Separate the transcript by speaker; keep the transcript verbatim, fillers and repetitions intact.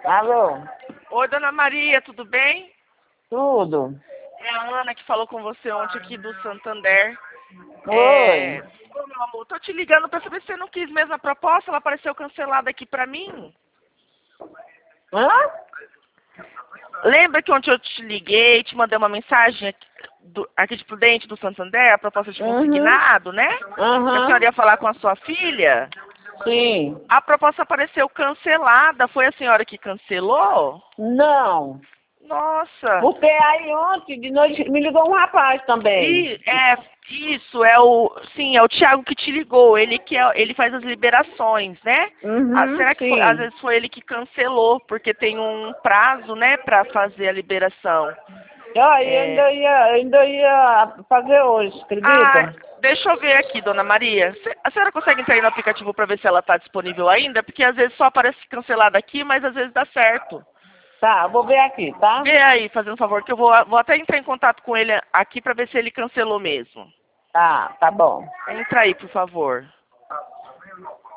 Speaker 1: Alô?
Speaker 2: Oi, dona Maria, tudo bem?
Speaker 1: Tudo?
Speaker 2: É a Ana que falou com você ontem aqui do Santander.
Speaker 1: Oi?
Speaker 2: É... Ô, meu amor, tô te ligando pra saber se você não quis mesmo a proposta, ela apareceu cancelada aqui pra mim.
Speaker 1: Hã?
Speaker 2: Lembra que ontem eu te liguei, te mandei uma mensagem aqui, do, aqui de Prudente do Santander, a proposta de
Speaker 1: Uhum.
Speaker 2: consignado, né? Que a
Speaker 1: Aham.
Speaker 2: senhora ia falar com a sua filha.
Speaker 1: Sim.
Speaker 2: A proposta apareceu cancelada. Foi a senhora que cancelou?
Speaker 1: Não.
Speaker 2: Nossa.
Speaker 1: Porque aí ontem de noite me ligou um rapaz também.
Speaker 2: E é isso, é o sim, é o Thiago que te ligou. Ele que é, ele faz as liberações, né? Ah,
Speaker 1: Uhum,
Speaker 2: será que foi, às
Speaker 1: sim.
Speaker 2: vezes foi ele que cancelou, porque tem um prazo, né, para fazer a liberação.
Speaker 1: Ó, eu
Speaker 2: É...
Speaker 1: ainda ia, ainda ia fazer hoje,
Speaker 2: Ah,
Speaker 1: acredita?
Speaker 2: deixa eu ver aqui, dona Maria. Cê- A senhora consegue entrar aí no aplicativo para ver se ela está disponível ainda? Porque às vezes só aparece cancelada aqui, mas às vezes dá certo.
Speaker 1: Tá, eu vou ver aqui, tá?
Speaker 2: Vê aí, fazendo um favor, que eu vou, vou até entrar em contato com ele aqui para ver se ele cancelou mesmo.
Speaker 1: Tá, tá bom.
Speaker 2: Entra aí, por favor.